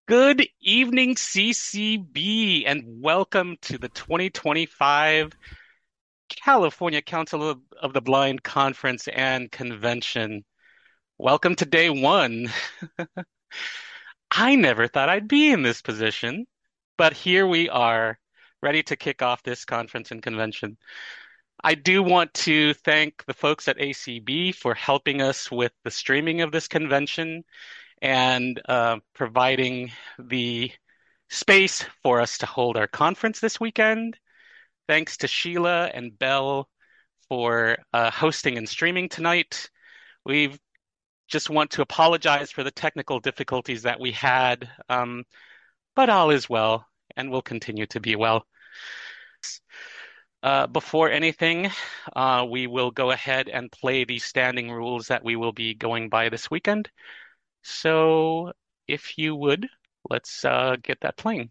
Good evening, CCB, and welcome to the 2025 California Council of the Blind Conference and Convention. Welcome to day one. I never thought I'd be in this position, but here we are, ready to kick off this conference and convention. I do want to thank the folks at ACB for helping us with the streaming of this convention and providing the space for us to hold our conference this weekend. Thanks to Sheila and Belle for hosting and streaming tonight. We just want to apologize for the technical difficulties that we had, but all is well and will continue to be well. Before anything, we will go ahead and play the standing rules that we will be going by this weekend. So if you would, let's get that playing.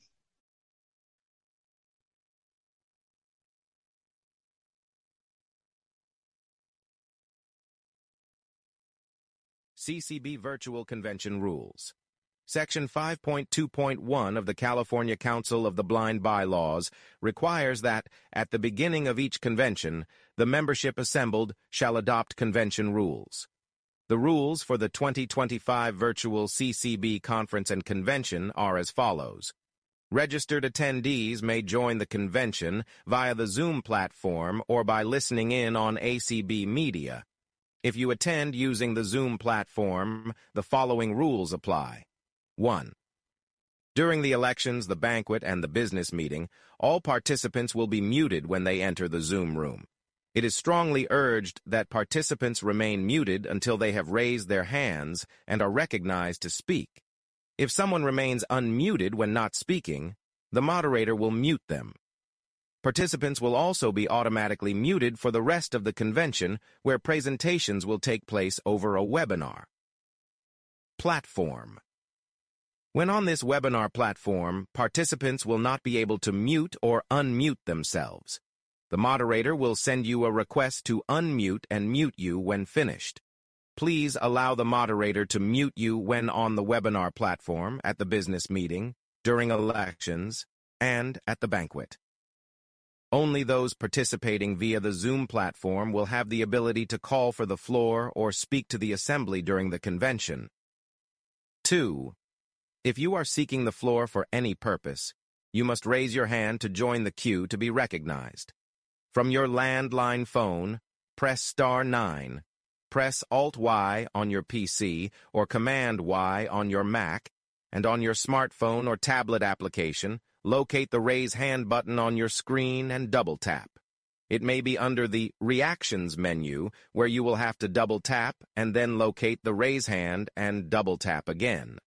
CCB Virtual Convention Rules. Section 5.2.1 of the California Council of the Blind Bylaws requires that, at the beginning of each convention, the membership assembled shall adopt convention rules. The rules for the 2025 Virtual CCB Conference and Convention are as follows. Registered attendees may join the convention via the Zoom platform or by listening in on ACB Media. If you attend using the Zoom platform, the following rules apply. 1. During the elections, the banquet, and the business meeting, all participants will be muted when they enter the Zoom room. It is strongly urged that participants remain muted until they have raised their hands and are recognized to speak. If someone remains unmuted when not speaking, the moderator will mute them. Participants will also be automatically muted for the rest of the convention, where presentations will take place over a webinar. Platform. When on this webinar platform, participants will not be able to mute or unmute themselves. The moderator will send you a request to unmute and mute you when finished. Please allow the moderator to mute you when on the webinar platform, at the business meeting, during elections, and at the banquet. Only those participating via the Zoom platform will have the ability to call for the floor or speak to the assembly during the convention. 2. If you are seeking the floor for any purpose, you must raise your hand to join the queue to be recognized. From your landline phone, press star 9. Press Alt-Y on your PC or Command-Y on your Mac, and on your smartphone or tablet application, locate the Raise Hand button on your screen and double-tap. It may be under the Reactions menu, where you will have to double-tap and then locate the Raise Hand and double-tap again.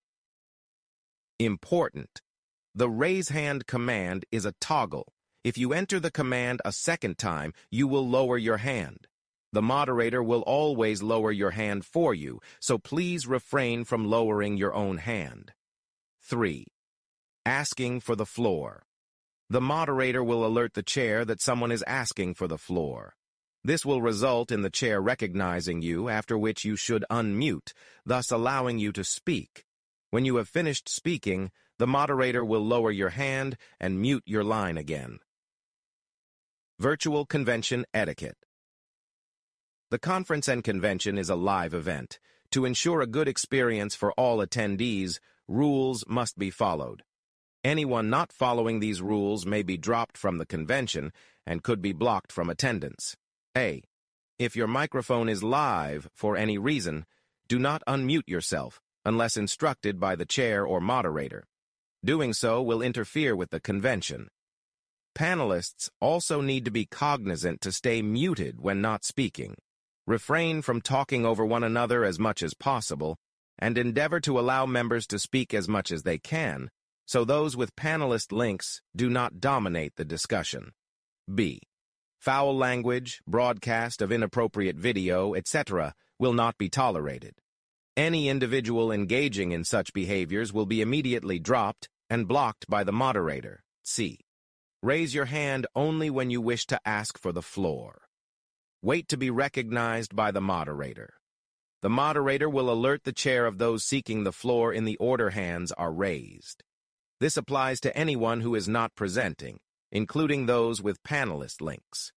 Important. The Raise Hand command is a toggle. If you enter the command a second time, you will lower your hand. The moderator will always lower your hand for you, so please refrain from lowering your own hand. 3. Asking for the floor. The moderator will alert the chair that someone is asking for the floor. This will result in the chair recognizing you, after which you should unmute, thus allowing you to speak. When you have finished speaking, the moderator will lower your hand and mute your line again. Virtual Convention Etiquette. The conference and convention is a live event. To ensure a good experience for all attendees, rules must be followed. Anyone not following these rules may be dropped from the convention and could be blocked from attendance. A. If your microphone is live for any reason, do not unmute yourself unless instructed by the chair or moderator. Doing so will interfere with the convention. Panelists also need to be cognizant to stay muted when not speaking. Refrain from talking over one another as much as possible, and endeavor to allow members to speak as much as they can, so those with panelist links do not dominate the discussion. B. Foul language, broadcast of inappropriate video, etc. will not be tolerated. Any individual engaging in such behaviors will be immediately dropped and blocked by the moderator. C. Raise your hand only when you wish to ask for the floor. Wait to be recognized by the moderator. The moderator will alert the chair of those seeking the floor in the order hands are raised. This applies to anyone who is not presenting, including those with panelist links.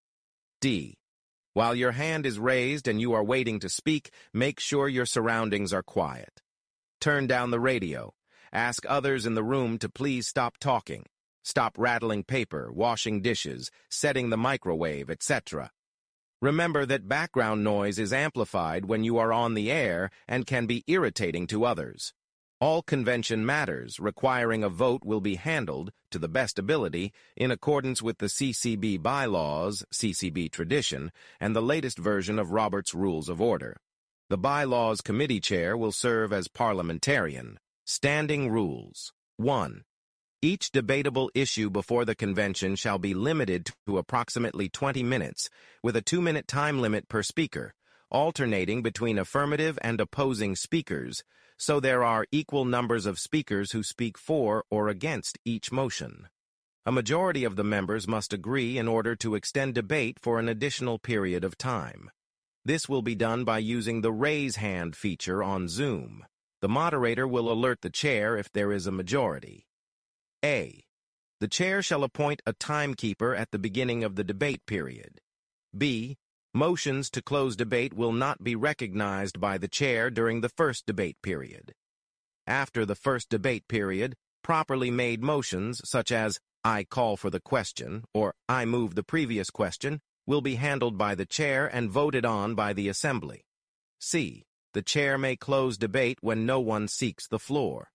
D. While your hand is raised and you are waiting to speak, make sure your surroundings are quiet. Turn down the radio. Ask others in the room to please stop talking. Stop rattling paper, washing dishes, setting the microwave, etc. Remember that background noise is amplified when you are on the air and can be irritating to others. All convention matters requiring a vote will be handled, to the best ability, in accordance with the CCB bylaws, CCB tradition, and the latest version of Robert's Rules of Order. The bylaws committee chair will serve as parliamentarian. Standing rules. 1. Each debatable issue before the convention shall be limited to approximately 20 minutes, with a 2-minute time limit per speaker, alternating between affirmative and opposing speakers, so there are equal numbers of speakers who speak for or against each motion. A majority of the members must agree in order to extend debate for an additional period of time. This will be done by using the raise hand feature on Zoom. The moderator will alert the chair if there is a majority. A. The chair shall appoint a timekeeper at the beginning of the debate period. B. Motions to close debate will not be recognized by the chair during the first debate period. After the first debate period, properly made motions such as I call for the question or I move the previous question will be handled by the chair and voted on by the assembly. C. The chair may close debate when no one seeks the floor.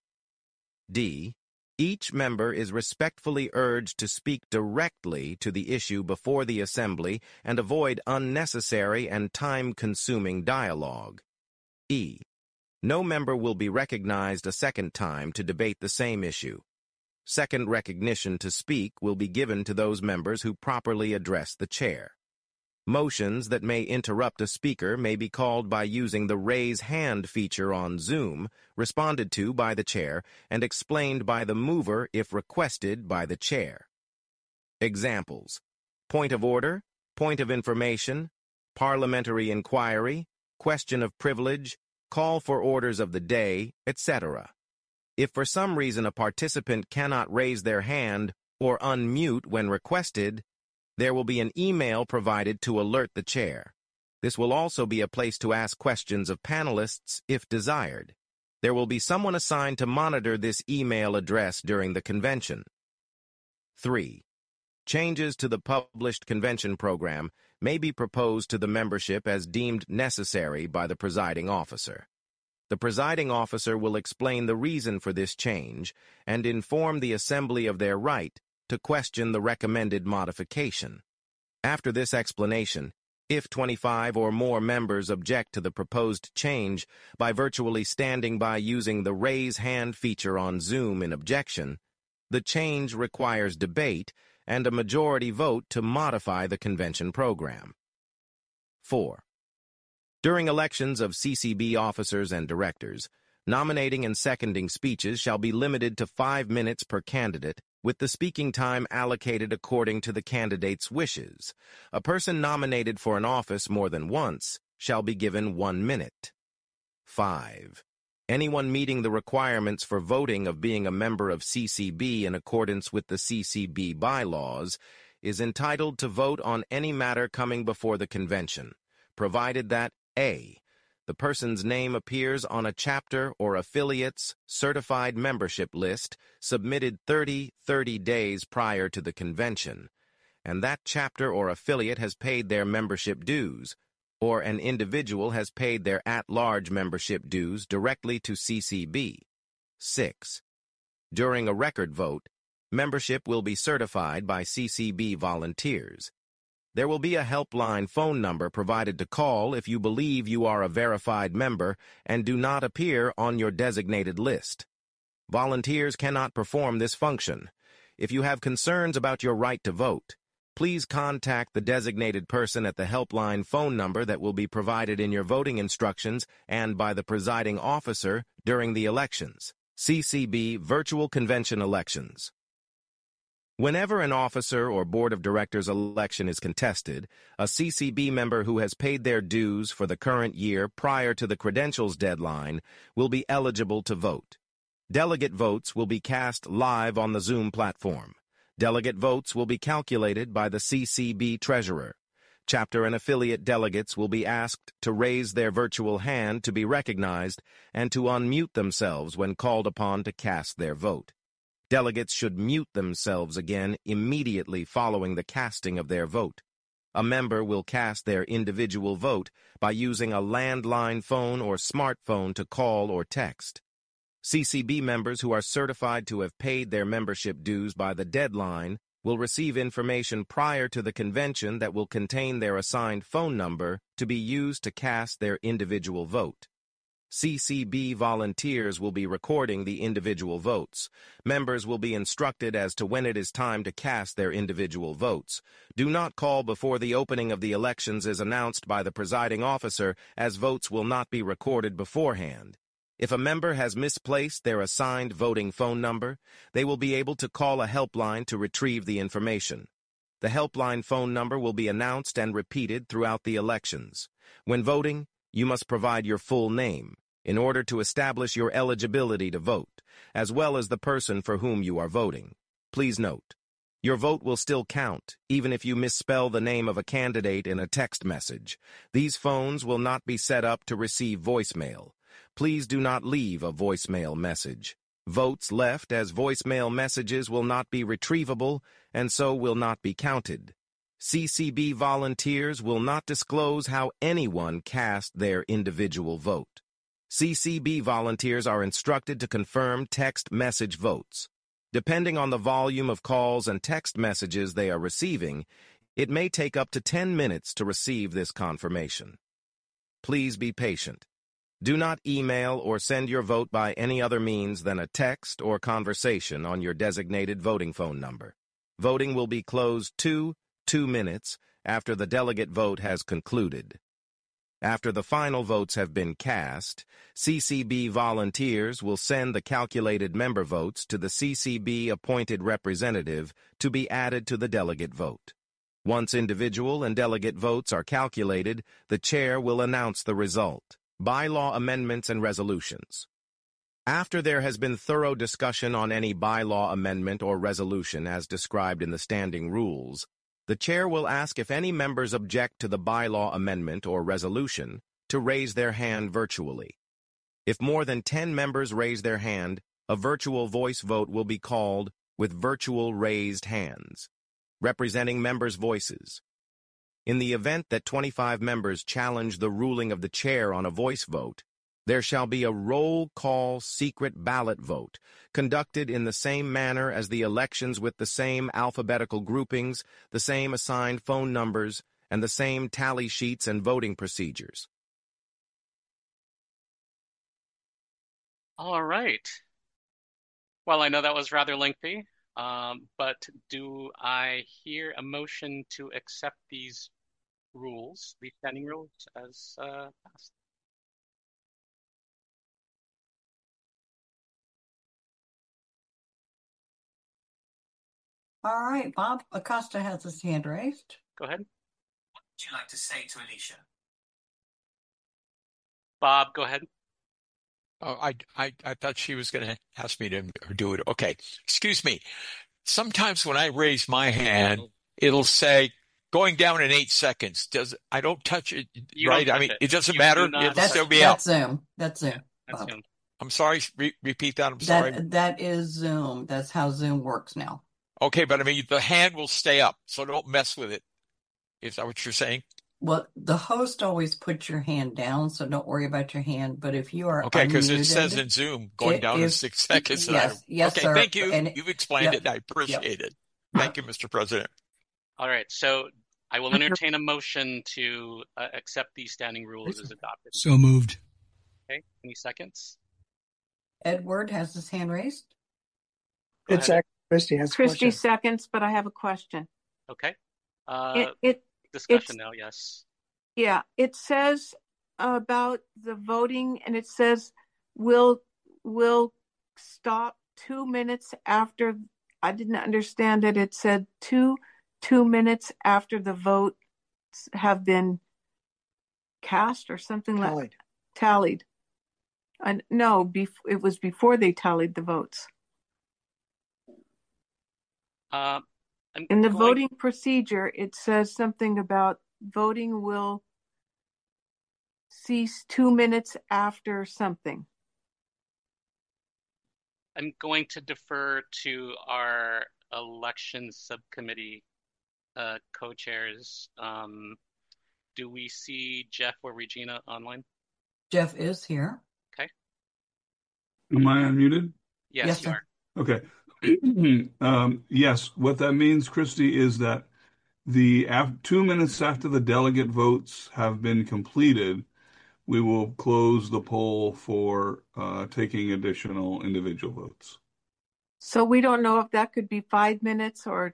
D. Each member is respectfully urged to speak directly to the issue before the assembly and avoid unnecessary and time-consuming dialogue. E. No member will be recognized a second time to debate the same issue. Second recognition to speak will be given to those members who properly address the chair. Motions that may interrupt a speaker may be called by using the raise hand feature on Zoom, responded to by the chair, and explained by the mover if requested by the chair. Examples: point of order, point of information, parliamentary inquiry, question of privilege, call for orders of the day, etc. If for some reason a participant cannot raise their hand or unmute when requested, there will be an email provided to alert the chair. This will also be a place to ask questions of panelists if desired. There will be someone assigned to monitor this email address during the convention. 3. Changes to the published convention program may be proposed to the membership as deemed necessary by the presiding officer. The presiding officer will explain the reason for this change and inform the assembly of their right to question the recommended modification. After this explanation, if 25 or more members object to the proposed change by virtually standing by using the raise hand feature on Zoom in objection, the change requires debate and a majority vote to modify the convention program. 4. During elections of CCB officers and directors, nominating and seconding speeches shall be limited to 5 minutes per candidate, with the speaking time allocated according to the candidate's wishes. A person nominated for an office more than once shall be given 1 minute. 5. Anyone meeting the requirements for voting of being a member of CCB in accordance with the CCB bylaws is entitled to vote on any matter coming before the convention, provided that A. The person's name appears on a chapter or affiliate's certified membership list submitted 30 days prior to the convention, and that chapter or affiliate has paid their membership dues, or an individual has paid their at-large membership dues directly to CCB. 6. During a record vote, membership will be certified by CCB volunteers. There will be a helpline phone number provided to call if you believe you are a verified member and do not appear on your designated list. Volunteers cannot perform this function. If you have concerns about your right to vote, please contact the designated person at the helpline phone number that will be provided in your voting instructions and by the presiding officer during the elections. CCB Virtual Convention Elections. Whenever an officer or board of directors election is contested, a CCB member who has paid their dues for the current year prior to the credentials deadline will be eligible to vote. Delegate votes will be cast live on the Zoom platform. Delegate votes will be calculated by the CCB treasurer. Chapter and affiliate delegates will be asked to raise their virtual hand to be recognized and to unmute themselves when called upon to cast their vote. Delegates should mute themselves again immediately following the casting of their vote. A member will cast their individual vote by using a landline phone or smartphone to call or text. CCB members who are certified to have paid their membership dues by the deadline will receive information prior to the convention that will contain their assigned phone number to be used to cast their individual vote. CCB volunteers will be recording the individual votes. Members will be instructed as to when it is time to cast their individual votes. Do not call before the opening of the elections is announced by the presiding officer, as votes will not be recorded beforehand. If a member has misplaced their assigned voting phone number, they will be able to call a helpline to retrieve the information. The helpline phone number will be announced and repeated throughout the elections. When voting, you must provide your full name in order to establish your eligibility to vote, as well as the person for whom you are voting. Please note, your vote will still count, even if you misspell the name of a candidate in a text message. These phones will not be set up to receive voicemail. Please do not leave a voicemail message. Votes left as voicemail messages will not be retrievable and so will not be counted. CCB volunteers will not disclose how anyone cast their individual vote. CCB volunteers are instructed to confirm text message votes. Depending on the volume of calls and text messages they are receiving, it may take up to 10 minutes to receive this confirmation. Please be patient. Do not email or send your vote by any other means than a text or conversation on your designated voting phone number. Voting will be closed 2 minutes after the delegate vote has concluded. After the final votes have been cast, CCB volunteers will send the calculated member votes to the CCB-appointed representative to be added to the delegate vote. Once individual and delegate votes are calculated, the chair will announce the result. Bylaw amendments and resolutions. After there has been thorough discussion on any bylaw amendment or resolution as described in the standing rules, the chair will ask if any members object to the bylaw amendment or resolution to raise their hand virtually. If more than 10 members raise their hand, a virtual voice vote will be called with virtual raised hands, representing members' voices. In the event that 25 members challenge the ruling of the chair on a voice vote, there shall be a roll call secret ballot vote, conducted in the same manner as the elections with the same alphabetical groupings, the same assigned phone numbers, and the same tally sheets and voting procedures. All right. Well, I know that was rather lengthy, but do I hear a motion to accept these rules, these standing rules, as passed? All right, Bob Acosta has his hand raised. Go ahead. What would you like to say to Alicia? Bob, go ahead. Oh, I thought she was going to ask me to do it. Okay, excuse me. Sometimes when I raise my hand, it'll say going down in 8 seconds. I don't touch it, You right? don't I touch mean, it. it doesn't You matter. do not It'll touch still it. be out. That's Zoom. That's Zoom. That's Bob. him. I'm sorry. Repeat that. I'm sorry. That is Zoom. That's how Zoom works now. Okay, but I mean, the hand will stay up, so don't mess with it. Is that what you're saying? Well, the host always puts your hand down, so don't worry about your hand. But if you are Okay, because it unmuted, says in Zoom going down in 6 seconds. And yes, okay, sir. thank you. And You've explained yep, it. I appreciate it. Thank you, Mr. President. All right, so I will entertain a motion to accept these standing rules as adopted. So moved. Okay, any seconds? Edward has his hand raised. Go It's ahead. Christie has a Christy question. seconds, but I have a question. Okay. it's- Discussion now, yes. Yeah, it says about the voting, and it says will stop 2 minutes after I didn't understand that it said 2 minutes after the votes have been cast or something like tallied. No, it was before they tallied the votes. In the voting procedure, it says something about voting will cease 2 minutes after something. I'm going to defer to our election subcommittee co-chairs. Do we see Jeff or Regina online? Jeff is here. Okay. Am I unmuted? Yes, you sir. are. Okay. Yes, what that means, Christy, is that 2 minutes after the delegate votes have been completed, we will close the poll for taking additional individual votes. So we don't know if that could be 5 minutes or.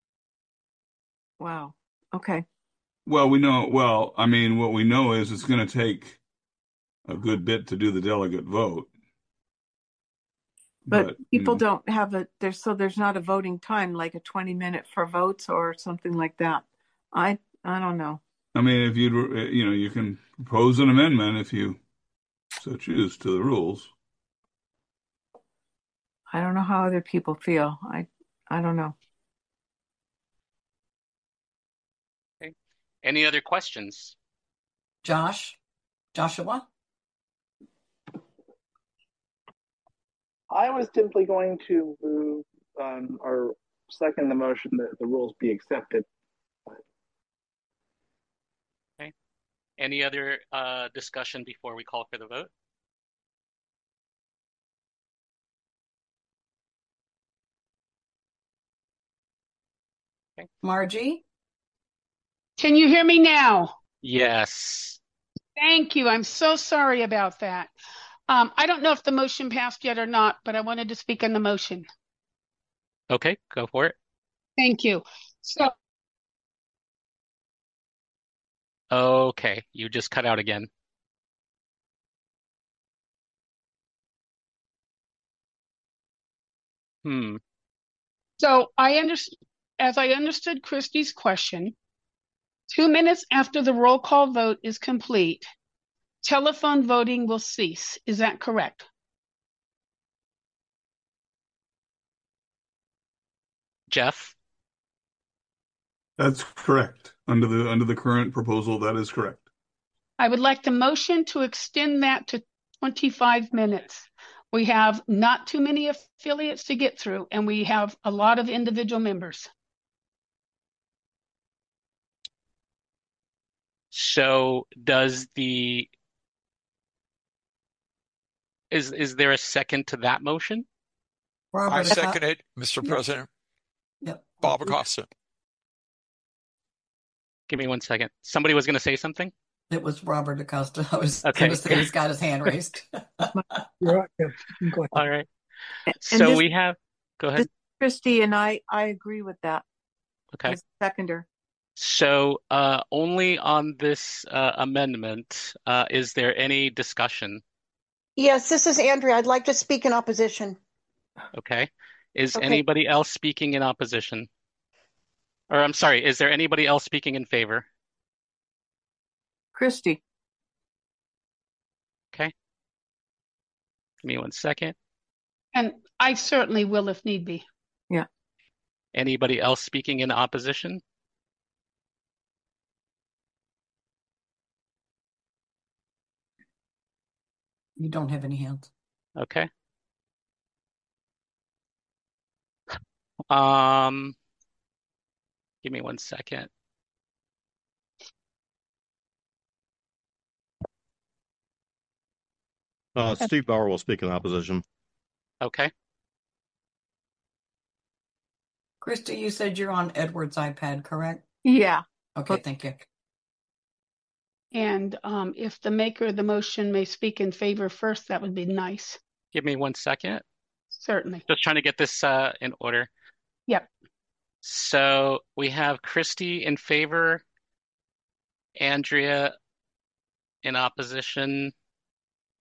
Wow. Okay. Well, what we know is it's going to take a good bit to do the delegate vote. But people don't have there's not a voting time, like a 20-minute for votes or something like that. I don't know. I mean, if you can propose an amendment if you so choose to the rules. I don't know how other people feel. I don't know. Okay. Any other questions? Joshua? I was simply going to move or second the motion that the rules be accepted. Okay. Any other discussion before we call for the vote? Okay. Margie? Can you hear me now? Yes. Thank you. I'm so sorry about that. I don't know if the motion passed yet or not, but I wanted to speak on the motion. Okay, go for it. Thank you. So, okay, you just cut out again. So as I understood Christie's question, 2 minutes after the roll call vote is complete, telephone voting will cease. Is that correct? Jeff? That's correct. Under the current proposal, that is correct. I would like the motion to extend that to 25 minutes. We have not too many affiliates to get through, and we have a lot of individual members. So is there a second to that motion? I second it, Mr. President. Yep. Bob Acosta. Give me 1 second. Somebody was going to say something? It was Robert Acosta. I was Okay. going to say he's got his hand raised. You're right. Yeah. Go ahead. All right. And we have, go ahead. Christy and I agree with that. Okay. As a seconder. So only on this amendment, is there any discussion? Yes, this is Andrea. I'd like to speak in opposition. Okay. Is Okay. anybody else speaking in opposition? Or I'm sorry, is there anybody else speaking in favor? Christy. Okay. Give me 1 second. And I certainly will if need be. Yeah. Anybody else speaking in opposition? You don't have any hands. Okay. Give me 1 second. Steve Bauer will speak in opposition. Okay. Christy, you said you're on Edward's iPad, correct? Yeah. Okay, thank you. And if the maker of the motion may speak in favor first, that would be nice. Give me 1 second. Certainly. Just trying to get this in order. Yep. So we have Christy in favor, Andrea in opposition,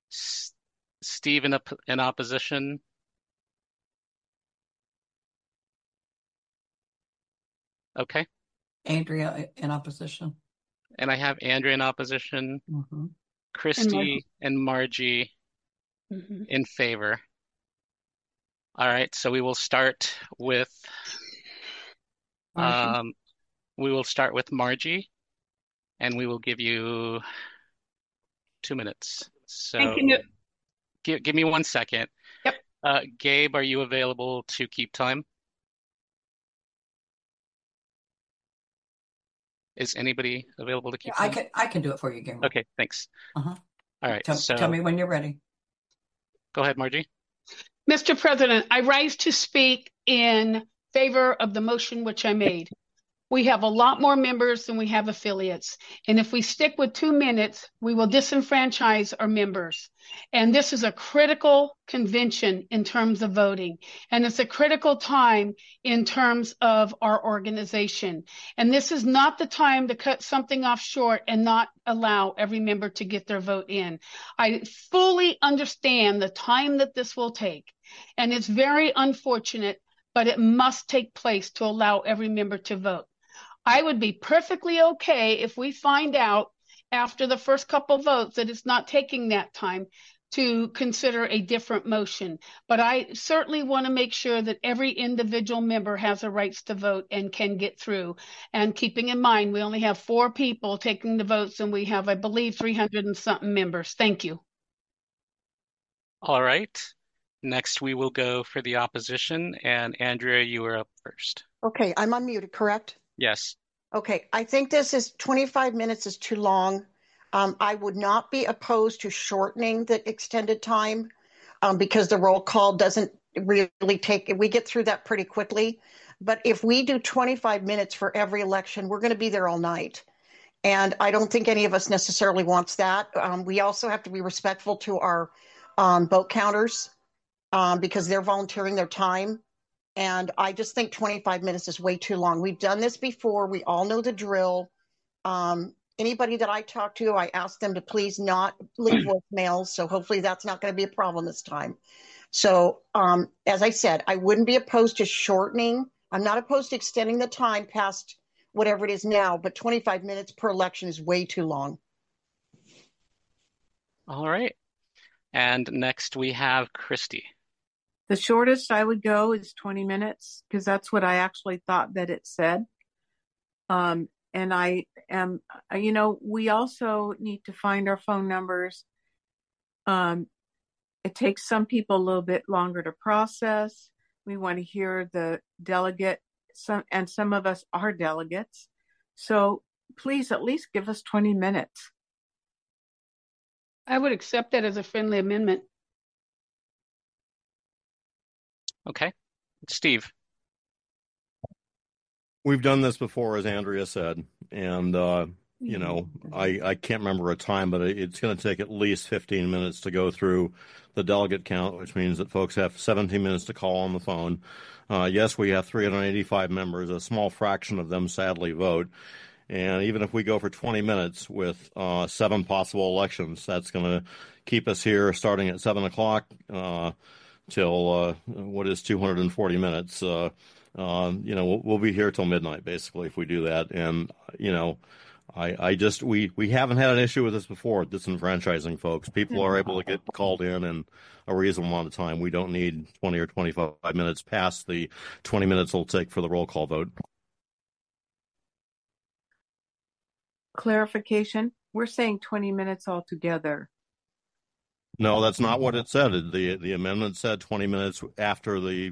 Steve in opposition, Okay. Andrea in opposition. And I have Andrea in opposition, Mm-hmm. Christy and Margie in favor. All right, so we will start with Margie. Margie, and we will give you 2 minutes. So Thank you. give me 1 second. Yep. Gabe, are you available to keep time? Is anybody available to keep time? I can do it for you, Gabe. Okay, thanks. Uh-huh. All right, Tell me when you're ready. Go ahead, Margie. Mr. President, I rise to speak in favor of the motion which I made. We have a lot more members than we have affiliates. And if we stick with 2 minutes, we will disenfranchise our members. And this is a critical convention in terms of voting. And it's a critical time in terms of our organization. And this is not the time to cut something off short and not allow every member to get their vote in. I fully understand the time that this will take. And it's very unfortunate, but it must take place to allow every member to vote. I would be perfectly okay if we find out after the first couple votes that it's not taking that time to consider a different motion. But I certainly want to make sure that every individual member has the rights to vote and can get through. And keeping in mind, we only have 4 people taking the votes and we have, I believe, 300 and something members. Thank you. All right. Next, we will go for the opposition. And Andrea, you are up first. Okay, I'm unmuted, correct? Yes. Okay, I think this is 25 minutes is too long. I would not be opposed to shortening the extended time because the roll call doesn't really take, we get through that pretty quickly. But if we do 25 minutes for every election, we're going to be there all night. And I don't think any of us necessarily wants that. We also have to be respectful to our vote counters because they're volunteering their time. And I just think 25 minutes is way too long. We've done this before. We all know the drill. Anybody that I talk to, I ask them to please not leave voicemails. So hopefully that's not going to be a problem this time. So as I said, I wouldn't be opposed to shortening. I'm not opposed to extending the time past whatever it is now, but 25 minutes per election is way too long. All right. And next we have Christy. The shortest I would go is 20 minutes because that's what I actually thought that it said. And I am, we also need to find our phone numbers. It takes some people a little bit longer to process. We want to hear the delegate, and some of us are delegates. So please at least give us 20 minutes. I would accept that as a friendly amendment. Okay. Steve. We've done this before, as Andrea said, and I can't remember a time, but it's going to take at least 15 minutes to go through the delegate count, which means that folks have 17 minutes to call on the phone. Yes, we have 385 members. A small fraction of them sadly vote. And even if we go for 20 minutes with 7 possible elections, that's going to keep us here starting at 7 o'clock till what is 240 minutes. We'll be here till midnight, basically, if we do that. And, we haven't had an issue with this before, disenfranchising folks. People are able to get called in a reasonable amount of time. We don't need 20 or 25 minutes past the 20 minutes it'll take for the roll call vote. Clarification, we're saying 20 minutes altogether. No, that's not what it said. The amendment said 20 minutes after the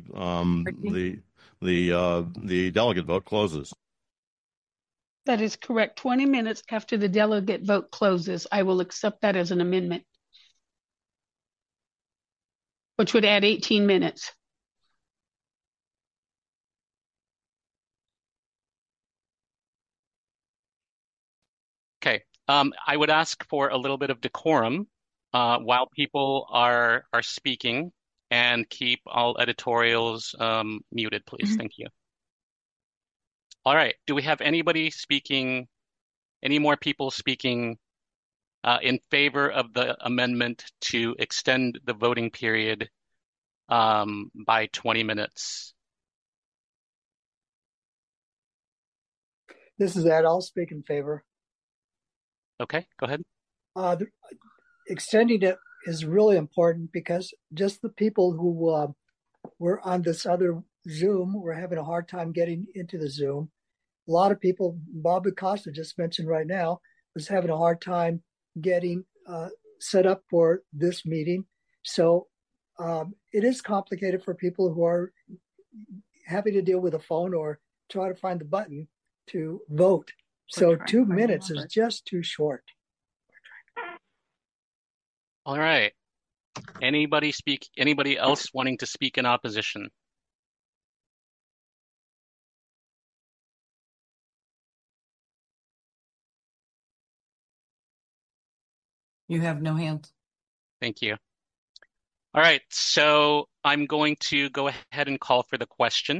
delegate vote closes. That is correct. 20 minutes after the delegate vote closes. I will accept that as an amendment, which would add 18 minutes. Okay. I would ask for a little bit of decorum while people are speaking, and keep all editorials muted, please. Thank you. All right. Do we have anybody speaking, any more people speaking in favor of the amendment to extend the voting period by 20 minutes? This is Ed. I'll speak in favor. Okay, go ahead. Extending it is really important because just the people who were on this other Zoom were having a hard time getting into the Zoom. A lot of people, Bob Acosta just mentioned right now, was having a hard time getting set up for this meeting. So it is complicated for people who are having to deal with a phone or try to find the button to vote. So 2 minutes is just too short. All right. Anybody else wanting to speak in opposition? You have no hands. Thank you. All right, so I'm going to go ahead and call for the question.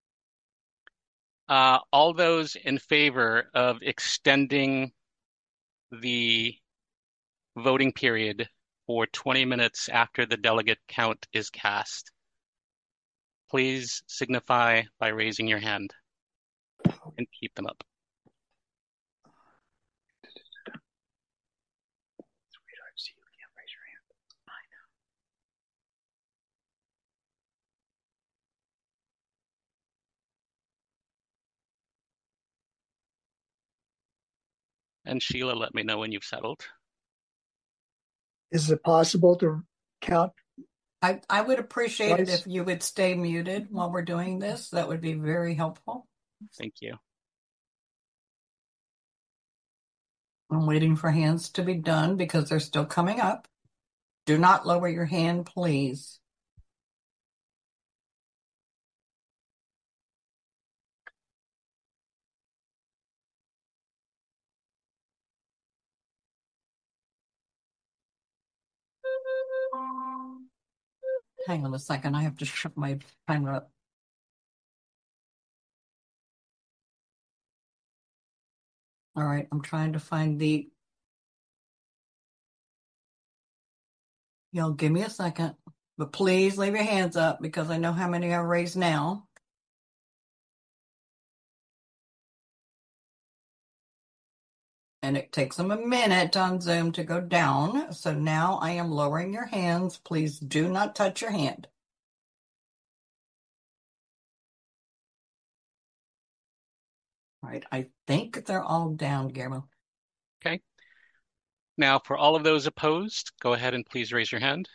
All those in favor of extending the voting period for 20 minutes after the delegate count is cast, please signify by raising your hand and keep them up. And Sheila, let me know when you've settled. Is it possible to count? I would appreciate it if you would stay muted while we're doing this. That would be very helpful. Thank you. I'm waiting for hands to be done because they're still coming up. Do not lower your hand, please. Hang on a second. I have to shut my timer up. All right, I'm trying to find the... Y'all give me a second, but please leave your hands up because I know how many are raised now. And it takes them a minute on Zoom to go down. So now I am lowering your hands. Please do not touch your hand. All right, I think they're all down, Guillermo. Okay. Now, for all of those opposed, go ahead and please raise your hand.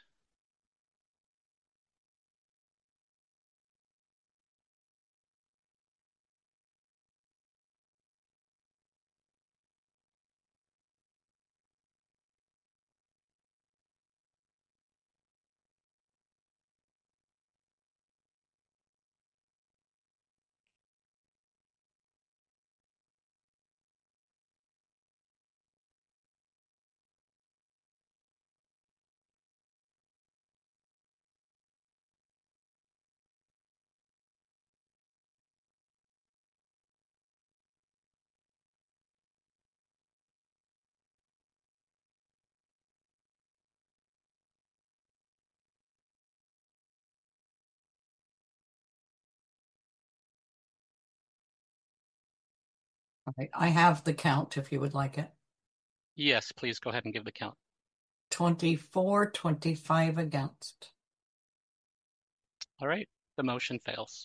All right, I have the count if you would like it. Yes, please go ahead and give the count. 24, 25 against. All right, the motion fails.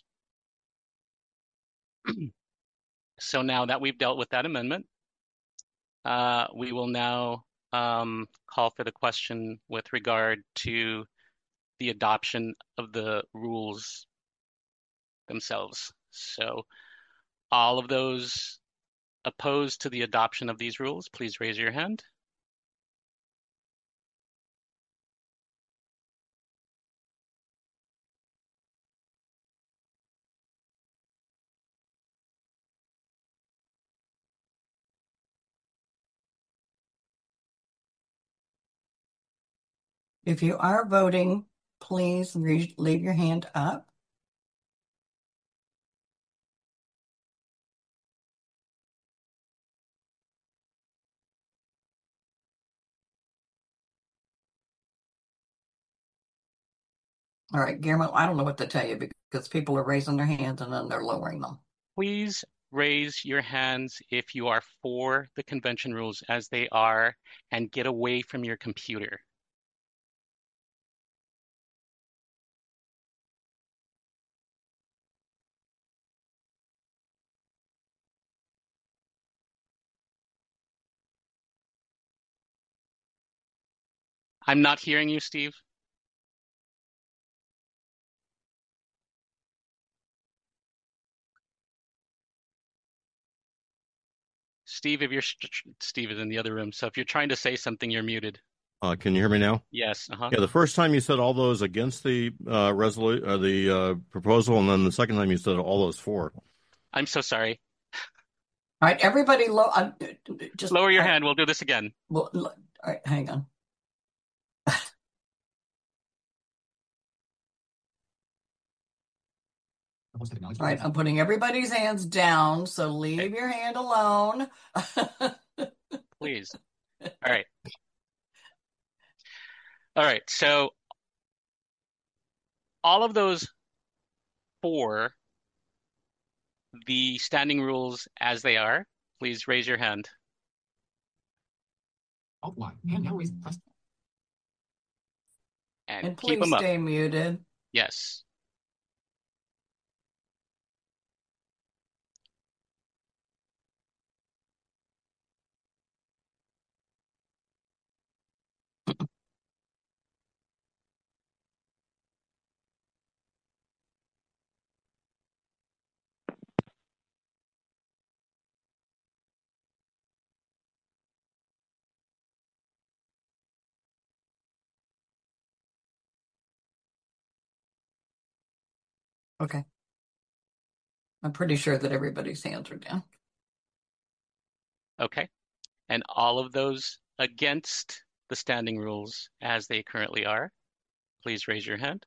So now that we've dealt with that amendment, we will now call for the question with regard to the adoption of the rules themselves. So all of those opposed to the adoption of these rules, please raise your hand. If you are voting, please leave your hand up. All right, Guillermo, I don't know what to tell you because people are raising their hands and then they're lowering them. Please raise your hands if you are for the convention rules as they are, and get away from your computer. I'm not hearing you, Steve. Steve, Steve is in the other room, so if you're trying to say something, you're muted. Can you hear me now? Yes. Yeah, the first time you said all those against the proposal, and then the second time you said all those for. I'm so sorry. All right, everybody, just lower your hand. We'll do this again. Well, all right, hang on. All right, I'm putting everybody's hands down, so leave your hand alone. Please. All right. All right, so all of those for the standing rules as they are, please raise your hand. And keep please them up. Stay muted. Yes. Okay. I'm pretty sure that everybody's hands are down. Okay. And all of those against the standing rules as they currently are, please raise your hand.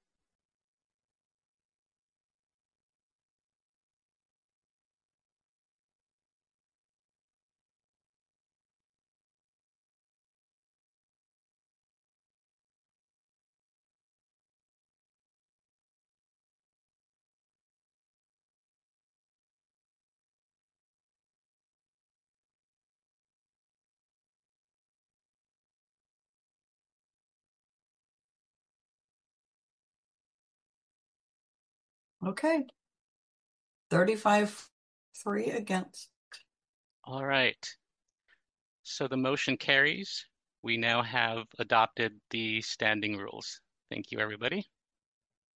Okay. 35-3 against. All right. So the motion carries. We now have adopted the standing rules. Thank you, everybody.